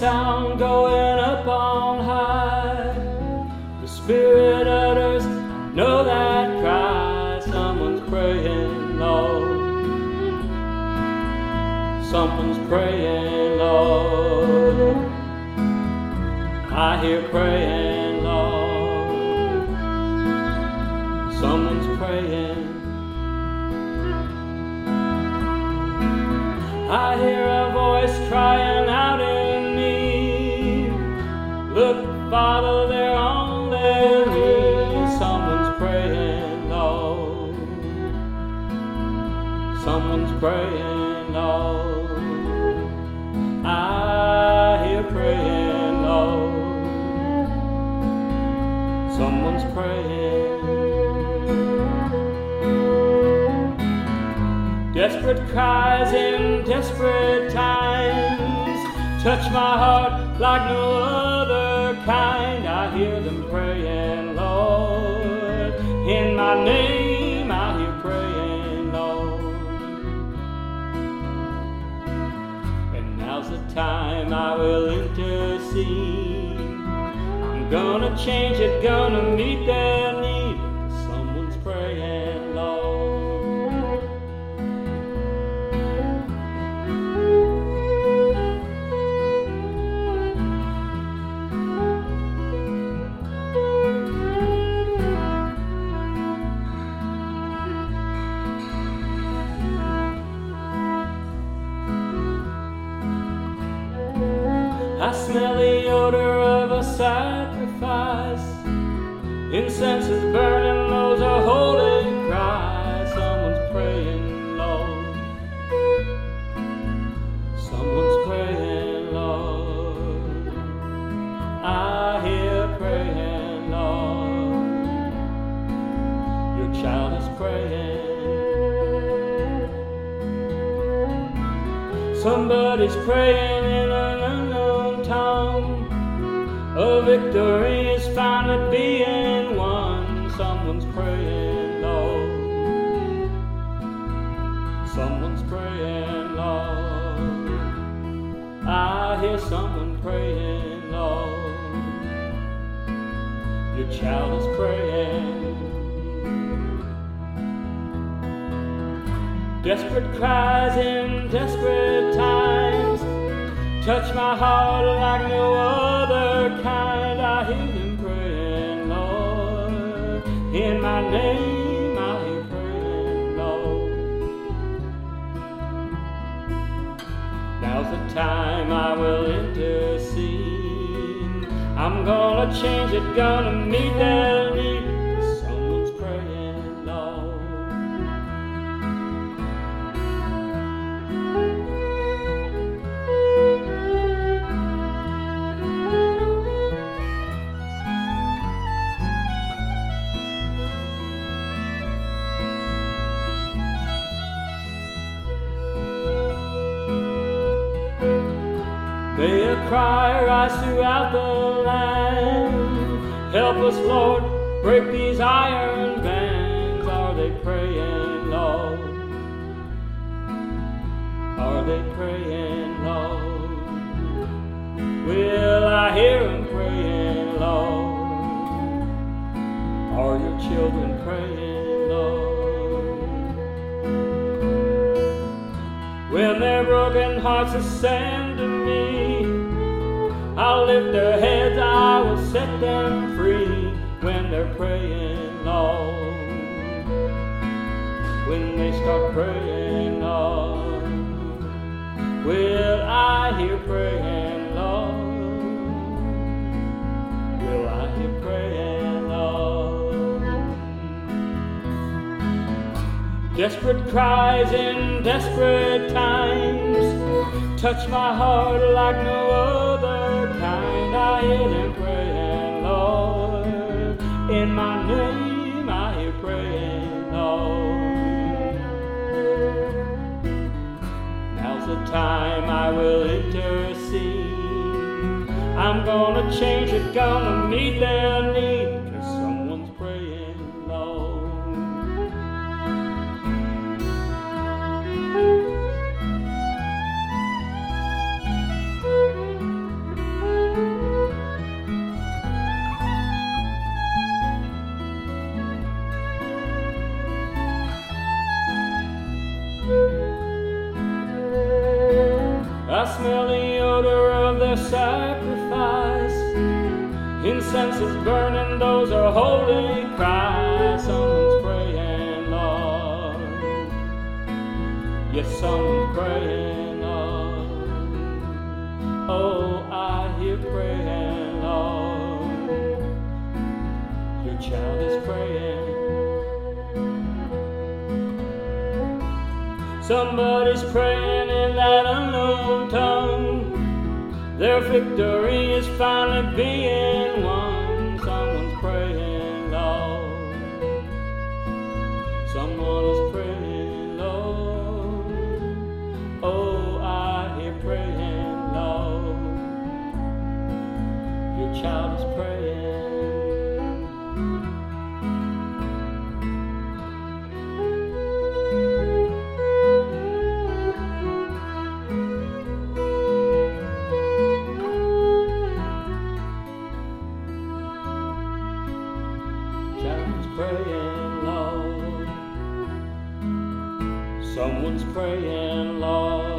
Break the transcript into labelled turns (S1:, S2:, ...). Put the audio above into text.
S1: sound going up on high. The Spirit utters, know that cry. Someone's praying, Lord. Someone's praying, Lord. I hear praying, Lord. Someone's praying. I hear a voice crying out in me. Look, Father, they're on their knees. Someone's praying, Lord. Someone's praying, Lord. I hear praying, Lord. Someone's praying. Desperate cries in desperate times touch my heart like no other kind. I hear them praying, Lord. In my name I hear praying, Lord. And now's the time I will intercede. I'm gonna change it, gonna meet their need. Someone's praying, Lord. I smell the odor of a sacrifice. Incense is burning, those are holy cries. Someone's praying, Lord. Someone's praying, Lord. I hear praying, Lord. Your child is praying. Somebody's praying in an unknown tongue. A victory is finally being won. Someone's praying, Lord. Someone's praying, Lord. I hear someone praying, Lord. Your child is praying. Desperate cries in desperate times touch my heart like no other kind. I hear them praying, Lord. In my name I hear praying, Lord. Now's the time I will intercede. I'm gonna change it, gonna meet their need. Someone's praying, Lord. May a cry rise throughout the land. Help us, Lord, break these iron bands. Are they praying, Lord? Are they praying, Lord? Will I hear them praying, Lord? Are your children praying, Lord? When their broken hearts ascend to me, I'll lift their heads, I will set them free. When they're praying, Lord. When they start praying, Lord. Will I hear praying, Lord? Will I hear praying, Lord? Desperate cries in desperate times touch my heart like no other kind. I hear them praying, Lord. In my name I hear praying, Lord. Now's the time I will intercede. I'm gonna change it, gonna meet their need. 'Cause someone's praying, Lord. I smell the odor of their sacrifice. Incense is burning, those are holy cries. Someone's praying, Lord. Yes, someone's praying, Lord. Oh, I hear praying, Lord. Your child is praying. Somebody's praying in that unknown tongue. Their victory is finally being won. Someone's praying, Lord. Someone is praying, Lord. Oh, I hear praying, Lord. Your child is praying. Praying, Lord. Someone's praying, Lord.